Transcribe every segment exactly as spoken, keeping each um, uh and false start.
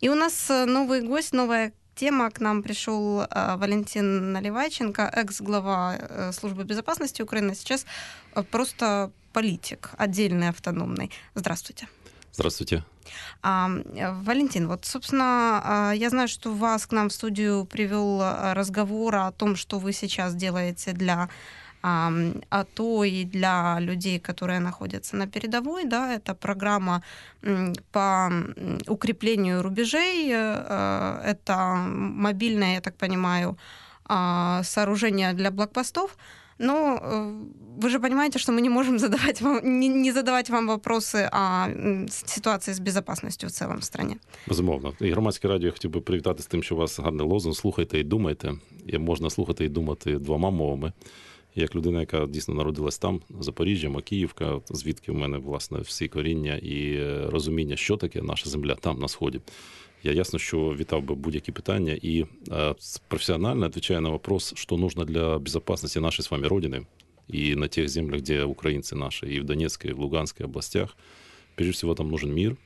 И у нас новый гость, новая тема. К нам пришел э, Валентин Наливайченко, экс-глава э, службы безопасности Украины, сейчас э, просто политик, отдельный, автономный. Здравствуйте. Здравствуйте. А, Валентин, вот, собственно, я знаю, что вас к нам в студию привел разговор о том, что вы сейчас делаете для а, АТО и для людей, которые находятся на передовой. Да, это программа по укреплению рубежей, это мобильное, я так понимаю, сооружение для блокпостов. Но вы же понимаете, что мы не можем задавать вам, не, не задавать вам вопросы о ситуації з безпечністю в цілому в стране. Безумовно. І громадське радіо я хотів би привітати з тим, що у вас гарний лозунг «Слухайте і думайте». І можна слухати і думати двома мовами. Як людина, яка дійсно народилась там, Запоріжжя, Макіївка, звідки в мене, власне, всі коріння і розуміння, що таке наша земля там, на Сході. Я ясно, что витал бы будь-які питания и э, профессионально отвечая на вопрос, что нужно для безопасности нашей с вами Родины и на тех землях, где украинцы наши, и в Донецкой, и в Луганской областях. Прежде всего, там нужен мир,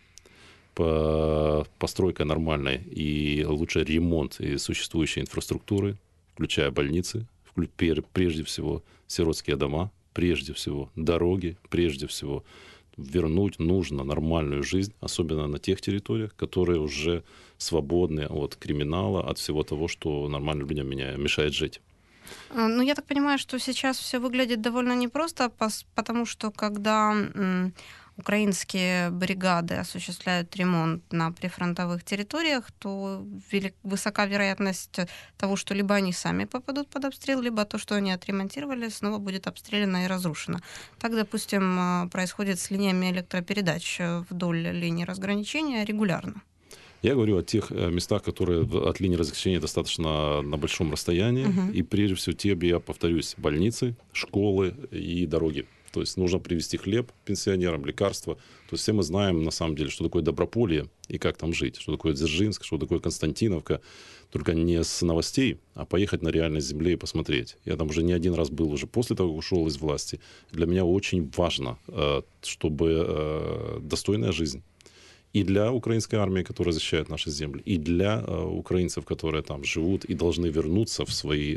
постройка нормальной и лучше ремонт и существующей инфраструктуры, включая больницы, прежде всего сиротские дома, прежде всего дороги, прежде всего вернуть нужно нормальную жизнь, особенно на тех территориях, которые уже свободны от криминала, от всего того, что нормальным людям мешает жить. Ну, я так понимаю, что сейчас все выглядит довольно непросто, потому что когда украинские бригады осуществляют ремонт на прифронтовых территориях, то высока вероятность того, что либо они сами попадут под обстрел, либо то, что они отремонтировали, снова будет обстреляно и разрушено. Так, допустим, происходит с линиями электропередач вдоль линии разграничения регулярно. Я говорю о тех местах, которые от линии разграничения достаточно на большом расстоянии. Uh-huh. И прежде всего те, я повторюсь, больницы, школы и дороги. То есть нужно привезти хлеб пенсионерам, лекарства. То есть все мы знаем, на самом деле, что такое Доброполье и как там жить. Что такое Дзержинск, что такое Константиновка. Только не с новостей, а поехать на реальной земле и посмотреть. Я там уже не один раз был уже после того, как ушел из власти. Для меня очень важно, чтобы достойная жизнь. И для украинской армии, которая защищает наши земли, и для украинцев, которые там живут и должны вернуться в свои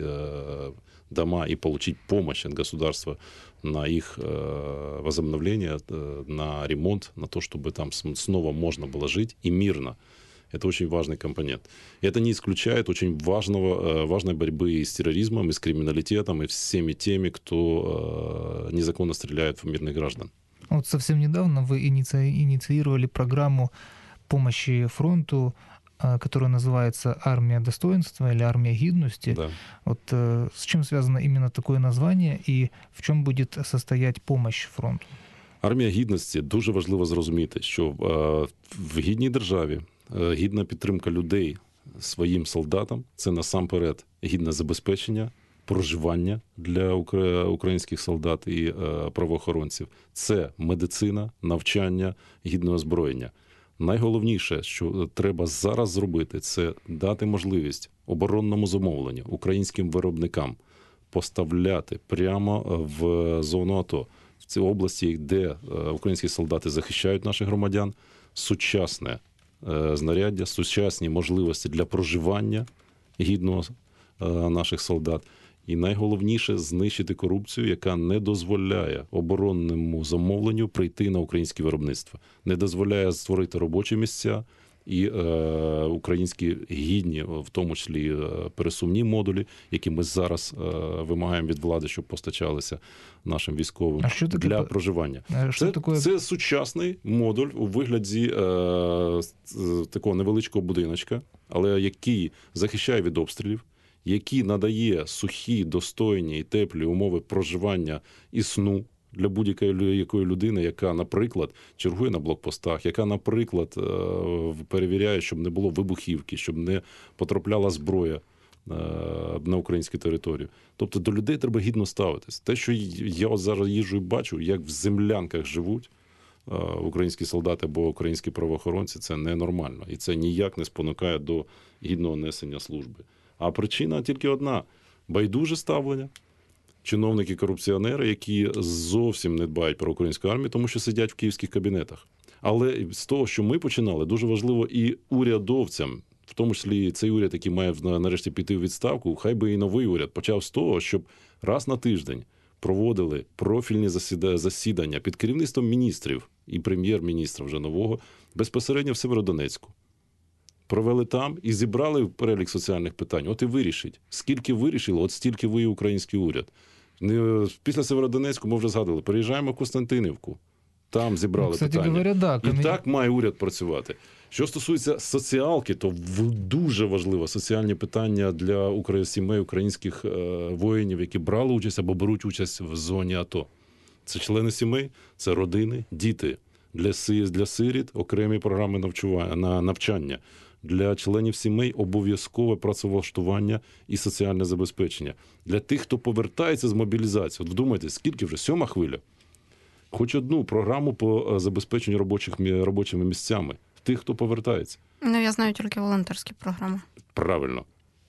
дома и получить помощь от государства на их возобновление, на ремонт, на то, чтобы там снова можно было жить и мирно. Это очень важный компонент. И это не исключает очень важного, важной борьбы и с терроризмом, и с криминалитетом, и всеми теми, кто незаконно стреляет в мирных граждан. Вот совсем недавно вы иници... инициировали программу помощи фронту, которая называется «Армия достоинства» или «Армия гідності». Да. Вот э, с чем связано именно такое название и в чем будет состоять помощь фронту? Армія гідності дуже важливо зрозуміти, що е, в гідній державі е, гідна підтримка людей своїм солдатам – це насамперед гідне забезпечення, проживання для українських солдат і е, правоохоронців. Це медицина, навчання, гідне озброєння. Найголовніше, що треба зараз зробити, це дати можливість оборонному замовленню українським виробникам поставляти прямо в зону АТО, в цій області, де українські солдати захищають наших громадян, сучасне знаряддя, сучасні можливості для проживання гідного наших солдат. І найголовніше – знищити корупцію, яка не дозволяє оборонному замовленню прийти на українське виробництво. Не дозволяє створити робочі місця і е, українські гідні, в тому числі е, пересувні модулі, які ми зараз е, вимагаємо від влади, щоб постачалися нашим військовим для таке... проживання. Це, таке... це сучасний модуль у вигляді е, такого невеличкого будиночка, але який захищає від обстрілів, який надає сухі, достойні і теплі умови проживання і сну для будь-якої якої людини, яка, наприклад, чергує на блокпостах, яка, наприклад, перевіряє, щоб не було вибухівки, щоб не потрапляла зброя на українську територію. Тобто до людей треба гідно ставитись. Те, що я от зараз їжджу і бачу, як в землянках живуть українські солдати або українські правоохоронці, це ненормально. І це ніяк не спонукає до гідного несення служби. А причина тільки одна – байдуже ставлення. Чиновники-корупціонери, які зовсім не дбають про українську армію, тому що сидять в київських кабінетах. Але з того, що ми починали, дуже важливо і урядовцям, в тому числі цей уряд, який має нарешті піти у відставку, хай би і новий уряд почав з того, щоб раз на тиждень проводили профільні засідання під керівництвом міністрів і прем'єр-міністра вже нового, безпосередньо в Сєвєродонецьку. Провели там і зібрали перелік соціальних питань. От і вирішить. Скільки вирішили, от стільки ви, український уряд. Після Сєвєродонецьку ми вже згадували, переїжджаємо в Костянтинівку. Там зібрали ну, кстати, питання. Говоря, да, коми... І так має уряд працювати. Що стосується соціалки, то дуже важливо соціальні питання для сімей українських воїнів, які брали участь або беруть участь в зоні АТО. Це члени сімей, це родини, діти. Для, для сиріт окремі програми навчання, навчання. Для членів сімей обов'язкове працевлаштування і соціальне забезпечення. Для тих, хто повертається з мобілізації. От вдумайтесь, скільки вже? Сьома хвиля. Хоч одну програму по забезпеченню робочих, робочими місцями. Тих, хто повертається. Ну, я знаю тільки волонтерські програми. Правильно.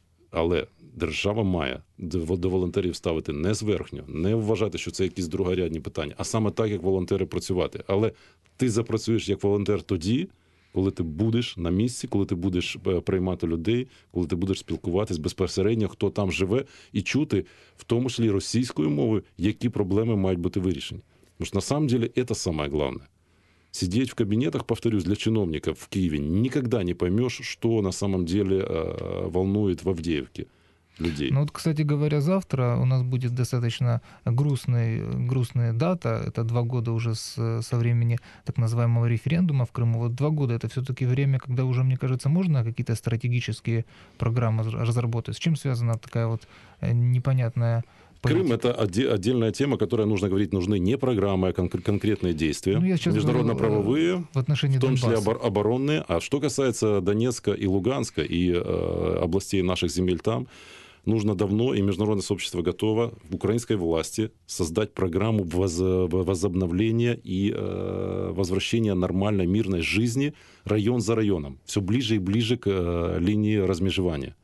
Але держава має до волонтерів ставити не зверхньо, не вважати, що це якісь другорядні питання, а саме так, як волонтери працювати. Але ти запрацюєш як волонтер тоді, коли ти будеш на місці, коли ти будеш приймати людей, коли ти будеш спілкуватись безпосередньо, хто там живе, і чути, в тому числі російською мовою, які проблеми мають бути вирішені. Тому що, на самом деле, это самое главное. Сидеть в кабинетах, повторюсь, для чиновников в Киеве никогда не поймешь, что на самом деле э, волнует в Авдеевке людей. Ну вот, кстати говоря, завтра у нас будет достаточно грустный, грустная дата. Это два года уже с, со времени так называемого референдума в Крыму. Вот два года — это все-таки время, когда уже, мне кажется, можно какие-то стратегические программы разработать. С чем связана такая вот непонятная... Крым — это отдельная тема, которая нужно говорить, нужны не программы, а конкретные действия, ну, международно-правовые, в, в том числе оборонные. А что касается Донецка и Луганска, и э, областей наших земель там, нужно давно, и международное сообщество готово в украинской власти создать программу воз, возобновления и э, возвращения нормальной мирной жизни район за районом, все ближе и ближе к э, линии размежевания.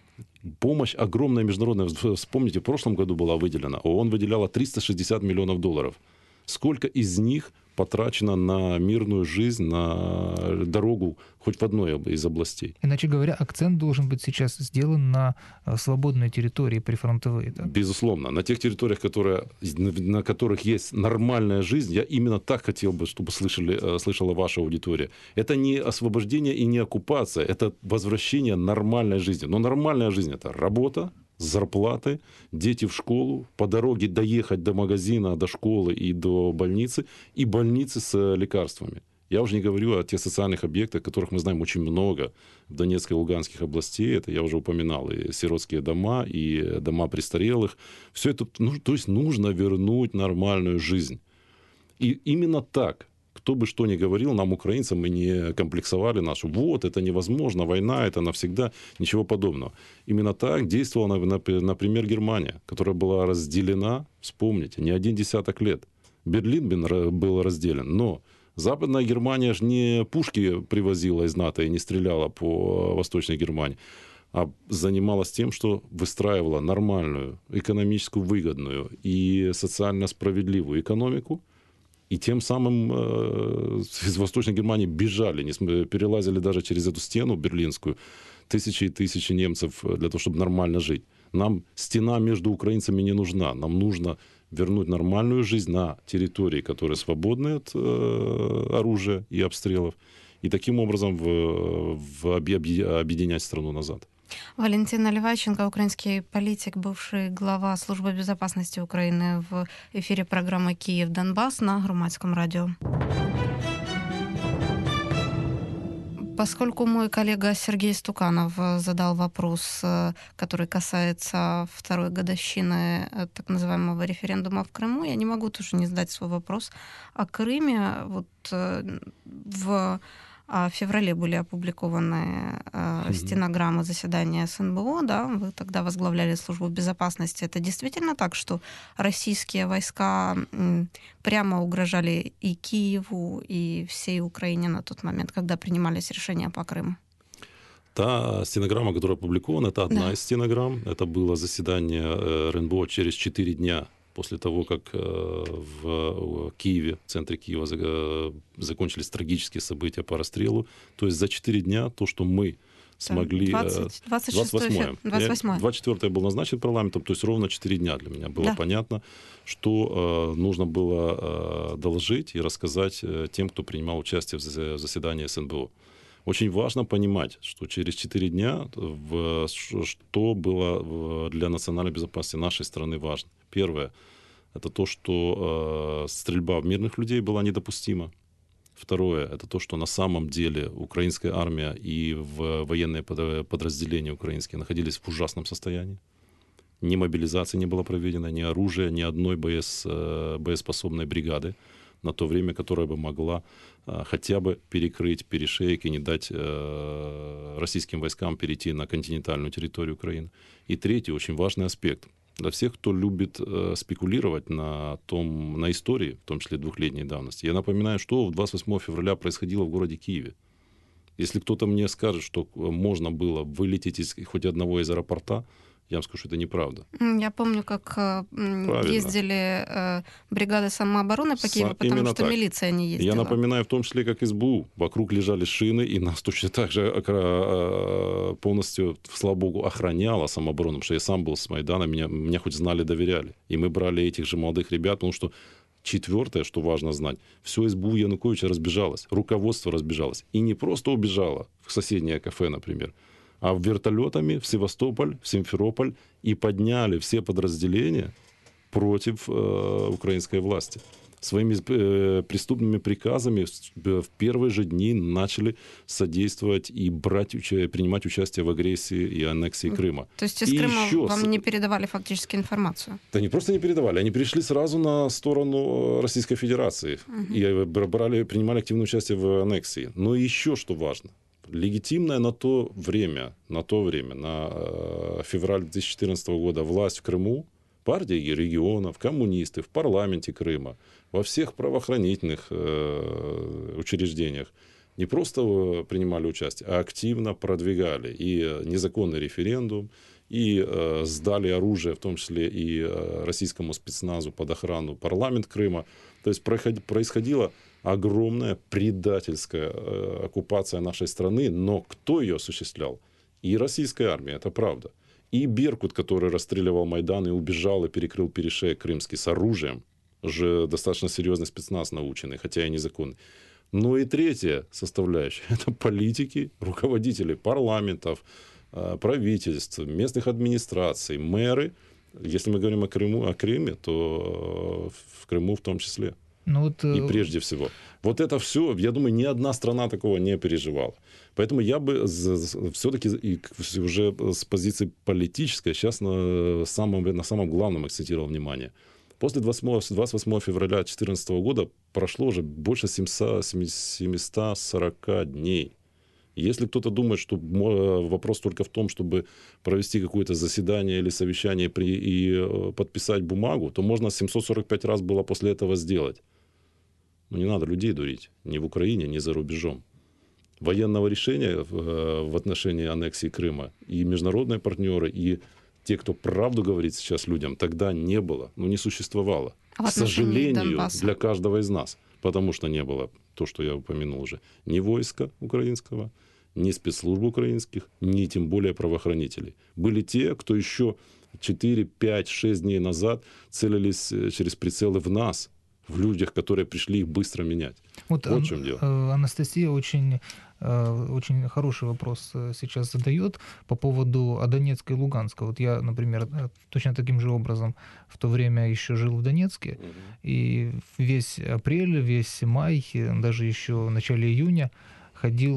Помощь огромная международная. Вспомните, в прошлом году была выделена. ООН выделяла триста шестьдесят миллионов долларов. Сколько из них потрачено на мирную жизнь, на дорогу хоть в одной из областей? Иначе говоря, акцент должен быть сейчас сделан на свободной территории прифронтовые. Да? Безусловно. На тех территориях, которые, на которых есть нормальная жизнь, я именно так хотел бы, чтобы слышали, слышала ваша аудитория. Это не освобождение и не оккупация, это возвращение нормальной жизни. Но нормальная жизнь — это работа, зарплаты, дети в школу, по дороге доехать до магазина, до школы и до больницы, и больницы с лекарствами. Я уже не говорю о тех социальных объектах, которых мы знаем очень много в Донецкой и Луганских областей. Это я уже упоминал. И сиротские дома, и дома престарелых. Все это, ну, то есть нужно вернуть нормальную жизнь. И именно так, кто бы что ни говорил, нам, украинцам, мы не комплексовали нашу. Вот, это невозможно, война, это навсегда. Ничего подобного. Именно так действовала, например, Германия, которая была разделена, вспомните, не один десяток лет. Берлин был разделен, но Западная Германия же не пушки привозила из НАТО и не стреляла по Восточной Германии, а занималась тем, что выстраивала нормальную, экономически выгодную и социально справедливую экономику. И тем самым э, из Восточной Германии бежали, не, перелазили даже через эту стену берлинскую тысячи и тысячи немцев для того, чтобы нормально жить. Нам стена между украинцами не нужна. Нам нужно вернуть нормальную жизнь на территории, которые свободны от э, оружия и обстрелов. И таким образом в, в объединять страну назад. Валентин Наливайченко, украинский политик, бывший глава Службы безопасности Украины, в эфире программы «Киев-Донбасс» на Громадском радио. Поскольку мой коллега Сергей Стуканов задал вопрос, который касается второй годовщины так называемого референдума в Крыму, я не могу тоже не задать свой вопрос о Крыме. Вот в В феврале были опубликованы э, стенограммы заседания СНБО, да, вы тогда возглавляли службу безопасности. Это действительно так, что российские войска м, прямо угрожали и Киеву, и всей Украине на тот момент, когда принимались решения по Крыму? Та стенограмма, которая опубликована, это одна да. из стенограмм. Это было заседание РНБО через четыре дня после того, как в Киеве, в центре Киева закончились трагические события по расстрелу. То есть за четыре дня то, что мы смогли... двадцать, двадцать восьмое. двадцать восьмое. двадцать четвёртое был назначен парламентом, то есть ровно четыре дня для меня было да. понятно, что э, нужно было э, доложить и рассказать э, тем, кто принимал участие в заседании СНБО. Очень важно понимать, что через четыре дня в, что было для национальной безопасности нашей страны важно. Первое, это то, что э, стрельба в мирных людей была недопустима. Второе, это то, что на самом деле украинская армия и в военные подразделения украинские находились в ужасном состоянии. Ни мобилизации не было проведено, ни оружия, ни одной боес, боеспособной бригады на то время, которая бы могла хотя бы перекрыть перешеек и не дать российским войскам перейти на континентальную территорию Украины. И третий, очень важный аспект. Для всех, кто любит э, спекулировать на, том, на истории, в том числе двухлетней давности, я напоминаю, что двадцать восьмого февраля происходило в городе Киеве. Если кто-то мне скажет, что можно было вылететь из хоть одного из аэропорта, я вам скажу, что это неправда. Я помню, как Правильно. ездили э, бригады самообороны по Киеву, потому Именно что так. милиция не ездила. Я напоминаю, в том числе, как СБУ. Вокруг лежали шины, и нас точно так же полностью, слава богу, охраняла самооборона, потому что я сам был с Майдана, меня, меня хоть знали, доверяли. И мы брали этих же молодых ребят, потому что четвертое, что важно знать, все СБУ Януковича разбежалось, руководство разбежалось. И не просто убежало в соседнее кафе, например, а вертолетами в Севастополь, в Симферополь и подняли все подразделения против э, украинской власти. Своими э, преступными приказами в первые же дни начали содействовать и брать, принимать участие в агрессии и аннексии Крыма. То есть из и Крыма еще... вам не передавали фактически информацию? Да не просто не передавали, они перешли сразу на сторону Российской Федерации угу. и брали, принимали активное участие в аннексии. Но еще что важно. Легитимная на то время, на то время, на э, февраль две тысячи четырнадцатого года власть в Крыму, партии регионов, коммунисты в парламенте Крыма, во всех правоохранительных э, учреждениях не просто принимали участие, а активно продвигали и незаконный референдум, и э, сдали оружие, в том числе и э, российскому спецназу под охрану парламент Крыма. То есть происходило огромная предательская э, оккупация нашей страны, но кто ее осуществлял? И российская армия, это правда. И Беркут, который расстреливал Майдан и убежал, и перекрыл перешеек крымский с оружием, уже достаточно серьезный спецназ наученный, хотя и незаконный. Но и третья составляющая, это политики, руководители парламентов, э, правительств, местных администраций, мэры. Если мы говорим о Крыму, о Крыме, то в Крыму в том числе. Ну, вот, и прежде всего. Вот это все, я думаю, ни одна страна такого не переживала. Поэтому я бы все-таки уже с позиции политической сейчас на самом, на самом главном акцентировал внимание. После двадцать восьмого февраля две тысячи четырнадцатого года прошло уже больше семьсот сорок дней. Если кто-то думает, что вопрос только в том, чтобы провести какое-то заседание или совещание и подписать бумагу, то можно семьсот сорок пять раз было после этого сделать. Но не надо людей дурить. Ни в Украине, ни за рубежом. Военного решения в отношении аннексии Крыма и международные партнеры, и те, кто правду говорит сейчас людям, тогда не было, ну не существовало. А к сожалению, Донбасса? Для каждого из нас. Потому что не было, то, что я упомянул уже, ни войска украинского, ни спецслужб украинских, ни тем более правоохранителей. Были те, кто еще четыре, пять, шесть дней назад целились через прицелы в нас, в людях, которые пришли их быстро менять. Вот, вот в чем дело. Анастасия очень, очень хороший вопрос сейчас задает по поводу Донецка и Луганска. Вот я, например, точно таким же образом в то время еще жил в Донецке, угу. и весь апрель, весь май, даже еще в начале июня ходил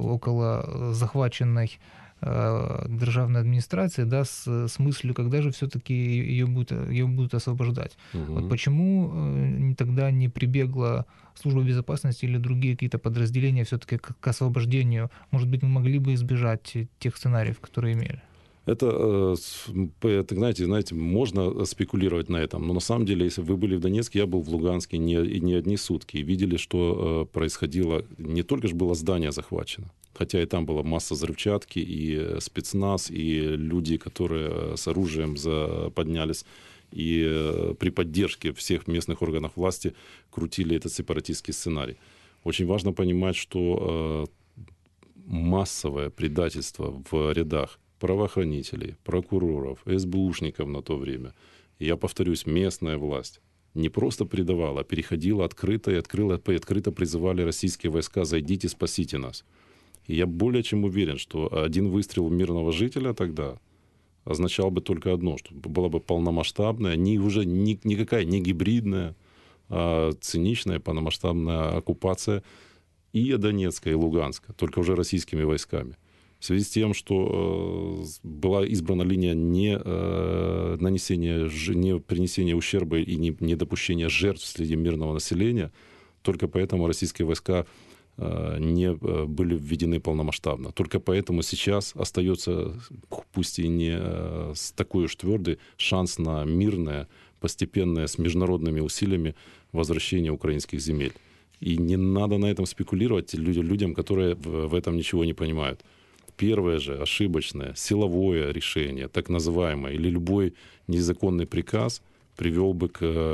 около захваченной державной администрации, да, с, с мыслью, когда же все-таки ее будут, ее будут освобождать. Угу. Вот почему тогда не прибегла служба безопасности или другие какие-то подразделения все-таки к, к освобождению? Может быть, мы могли бы избежать тех сценариев, которые имели? Это, это знаете, знаете, можно спекулировать на этом, но на самом деле, если вы были в Донецке, я был в Луганске не, не одни сутки, и видели, что происходило, не только же было здание захвачено, хотя и там была масса взрывчатки, и спецназ, и люди, которые с оружием поднялись, и э, при поддержке всех местных органов власти крутили этот сепаратистский сценарий. Очень важно понимать, что э, массовое предательство в рядах правоохранителей, прокуроров, эс бэ ушников на то время, я повторюсь, местная власть не просто предавала, а переходила открыто и открыла, открыто призывали российские войска: зайдите, спасите нас. И я более чем уверен, что один выстрел мирного жителя тогда означал бы только одно, что была бы полномасштабная, не, уже ни, никакая не гибридная, а циничная полномасштабная оккупация и Донецка, и Луганска, только уже российскими войсками. В связи с тем, что э, была избрана линия не, э, нанесения, не принесения ущерба и не, не допущения жертв среди мирного населения, только поэтому российские войска э, не были введены полномасштабно. Только поэтому сейчас остается, пусть и не э, такой уж твердый, шанс на мирное, постепенное, с международными усилиями возвращение украинских земель. И не надо на этом спекулировать людям, которые в этом ничего не понимают. Первое же ошибочное силовое решение, так называемое, или любой незаконный приказ привел бы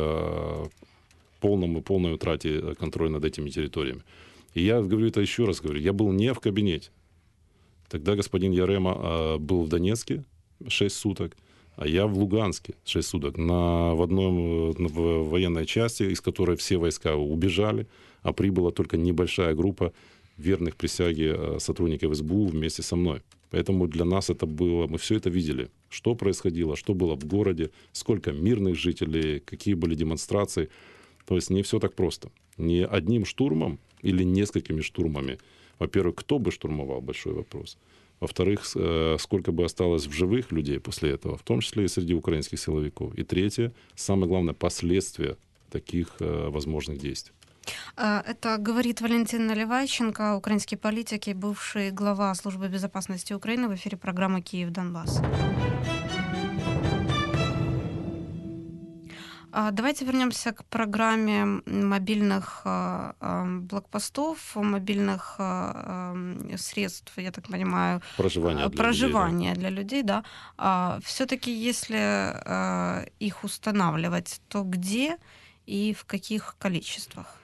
к полному, полной утрате контроля над этими территориями. И я говорю это еще раз, говорю, я был не в кабинете. Тогда господин Ярема был в Донецке шесть суток, а я в Луганске шесть суток на, в одной в военной части, из которой все войска убежали, а прибыла только небольшая группа верных присяге сотрудников эс бэ у вместе со мной. Поэтому для нас это было, мы все это видели, что происходило, что было в городе, сколько мирных жителей, какие были демонстрации. То есть не все так просто. Не одним штурмом или несколькими штурмами. Во-первых, кто бы штурмовал, большой вопрос. Во-вторых, сколько бы осталось в живых людей после этого, в том числе и среди украинских силовиков. И третье, самое главное, последствия таких возможных действий. Это говорит Валентин Наливайченко, украинский политик и бывший глава службы безопасности Украины, в эфире программы «Киев-Донбасс». Давайте вернемся к программе мобильных блокпостов, мобильных средств, я так понимаю, проживания, проживания для людей, да. для людей, да. Все-таки, если их устанавливать, то где и в каких количествах?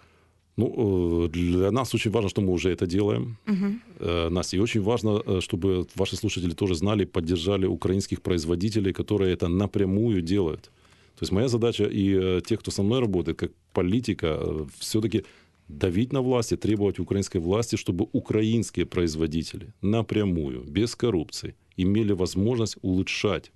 Ну, для нас очень важно, что мы уже это делаем. Угу. Настя, и очень важно, чтобы ваши слушатели тоже знали, поддержали украинских производителей, которые это напрямую делают. То есть моя задача и тех, кто со мной работает, как политика, все-таки давить на власти, требовать украинской власти, чтобы украинские производители напрямую, без коррупции, имели возможность улучшать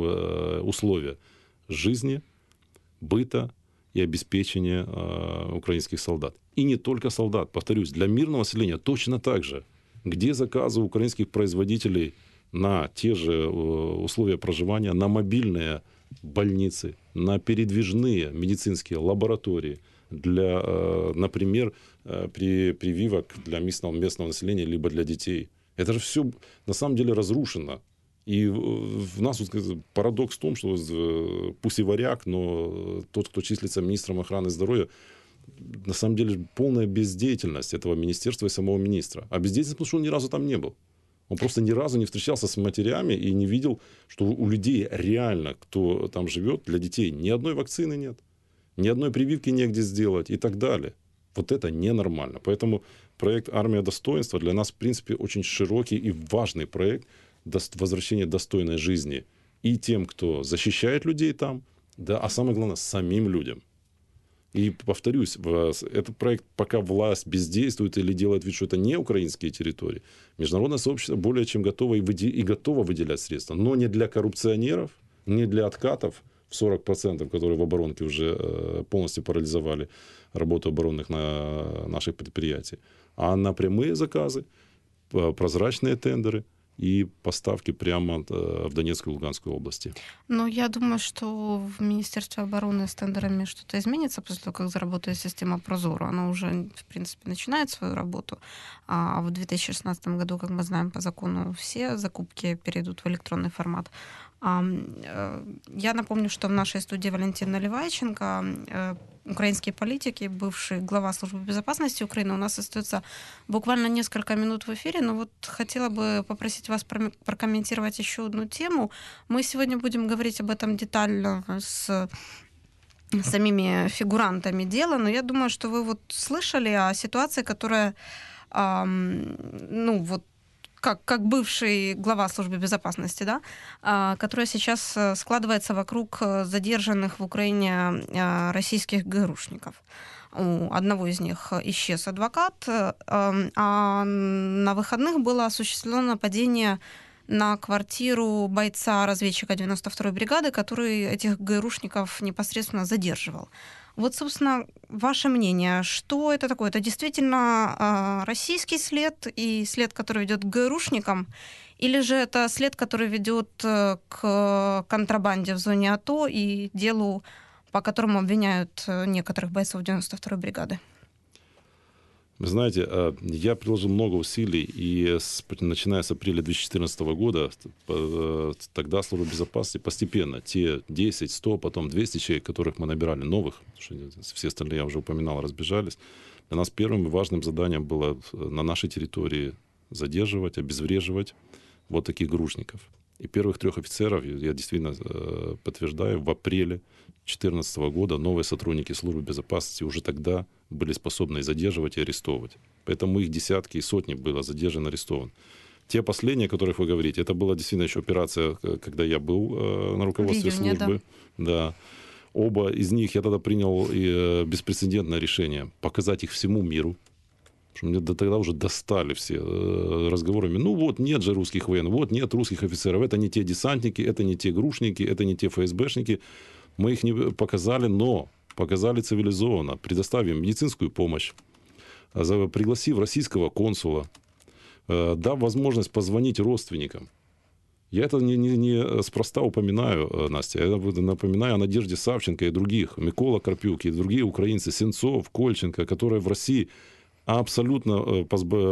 условия жизни, быта и обеспечения э, украинских солдат. И не только солдат, повторюсь, для мирного населения точно так же. Где заказы украинских производителей на те же э, условия проживания, на мобильные больницы, на передвижные медицинские лаборатории, для, э, например, э, при, прививок для местного, местного населения, либо для детей. Это же все на самом деле разрушено. И в нас вот парадокс в том, что пусть и варяг, но тот, кто числится министром охраны здоровья, на самом деле полная бездеятельность этого министерства и самого министра. А бездеятельность, потому что он ни разу там не был. Он просто ни разу не встречался с матерями и не видел, что у людей реально, кто там живет, для детей ни одной вакцины нет, ни одной прививки негде сделать и так далее. Вот это ненормально. Поэтому проект «Армия достоинства» для нас, в принципе, очень широкий и важный проект возвращения достойной жизни и тем, кто защищает людей там, да, а самое главное, самим людям. И повторюсь, этот проект, пока власть бездействует или делает вид, что это не украинские территории, международное сообщество более чем готово и, выде- и готово выделять средства, но не для коррупционеров, не для откатов в сорок процентов, которые в оборонке уже полностью парализовали работу оборонных на наших предприятий, а на прямые заказы, прозрачные тендеры и поставки прямо в Донецкой и Луганской области. Ну, я думаю, что в Министерстве обороны с тендерами что-то изменится после того, как заработает система Прозоро. Она уже, в принципе, начинает свою работу. А в две тысячи шестнадцатом году, как мы знаем, по закону все закупки перейдут в электронный формат. Я напомню, что в нашей студии Валентин Наливайченко, украинский политик и бывший глава Службы безопасности Украины. У нас остается буквально несколько минут в эфире, но вот хотела бы попросить вас прокомментировать еще одну тему. Мы сегодня будем говорить об этом детально с самими фигурантами дела, но я думаю, что вы вот слышали о ситуации, которая, ну вот, как, как бывший глава Службы безопасности, да, которая сейчас складывается вокруг задержанных в Украине российских ГРУшников. У одного из них исчез адвокат, а на выходных было осуществлено нападение на квартиру бойца-разведчика девяносто второй бригады, который этих ГРУшников непосредственно задерживал. Вот, собственно, ваше мнение, что это такое? Это действительно э, российский след и след, который ведет к ГРУшникам, или же это след, который ведет э, к контрабанде в зоне АТО и делу, по которому обвиняют некоторых бойцов девяносто второй бригады? Вы знаете, я приложил много усилий, и с, начиная с апреля две тысячи четырнадцатого года, тогда Служба безопасности постепенно, те десять, сто, потом двести человек, которых мы набирали, новых, потому что все остальные, я уже упоминал, разбежались, для нас первым и важным заданием было на нашей территории задерживать, обезвреживать вот таких грушников. И первых трех офицеров, я действительно подтверждаю, в апреле две тысячи четырнадцатого года новые сотрудники Службы безопасности уже тогда были способны задерживать и арестовывать. Поэтому их десятки и сотни было задержано, арестовано. Те последние, о которых вы говорите, это была действительно еще операция, когда я был э, на руководстве Видение, службы. Да. Да. Оба из них я тогда принял э, беспрецедентное решение показать их всему миру. Потому что мне до тогда уже достали все э, разговорами. Ну вот, нет же русских военных, вот нет русских офицеров. Это не те десантники, это не те грушники, это не те ФСБшники. Мы их не показали, но показали цивилизованно, предоставив медицинскую помощь, пригласив российского консула, дав возможность позвонить родственникам. Я это не, не, не спроста упоминаю, Настя, я напоминаю о Надежде Савченко и других, Микола Карпюк и другие украинцы, Сенцов, Кольченко, которые в России абсолютно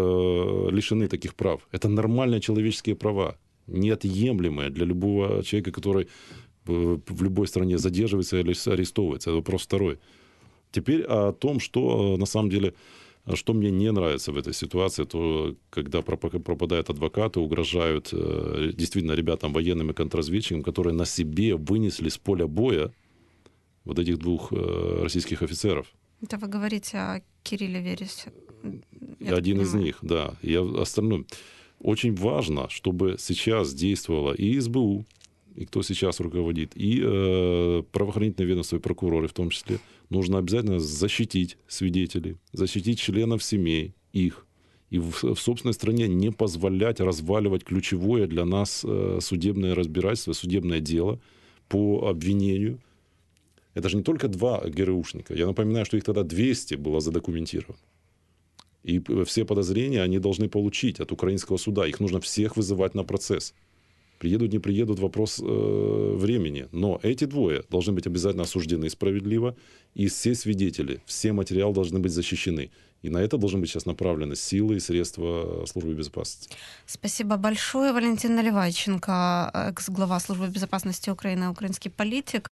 лишены таких прав. Это нормальные человеческие права, неотъемлемые для любого человека, который в любой стране задерживается или арестовывается. Это вопрос второй. Теперь о том, что на самом деле, что мне не нравится в этой ситуации, то когда пропадают адвокаты, угрожают действительно ребятам, военным и контрразведчикам, которые на себе вынесли с поля боя вот этих двух российских офицеров. Это вы говорите о Кирилле Вересе. Я один из них, да. И остальное. Очень важно, чтобы сейчас действовала и СБУ, и кто сейчас руководит, и э, правоохранительные ведомства, и прокуроры в том числе, нужно обязательно защитить свидетелей, защитить членов семей, их, и в, в собственной стране не позволять разваливать ключевое для нас э, судебное разбирательство, судебное дело по обвинению. Это же не только два ГРУшника. Я напоминаю, что их тогда двести было задокументировано. И все подозрения они должны получить от украинского суда. Их нужно всех вызывать на процесс. Приедут, не приедут, вопрос э, времени. Но эти двое должны быть обязательно осуждены справедливо. И все свидетели, все материалы должны быть защищены. И на это должны быть сейчас направлены силы и средства Службы безопасности. Спасибо большое. Валентин Наливайченко, экс-глава Службы безопасности Украины, украинский политик.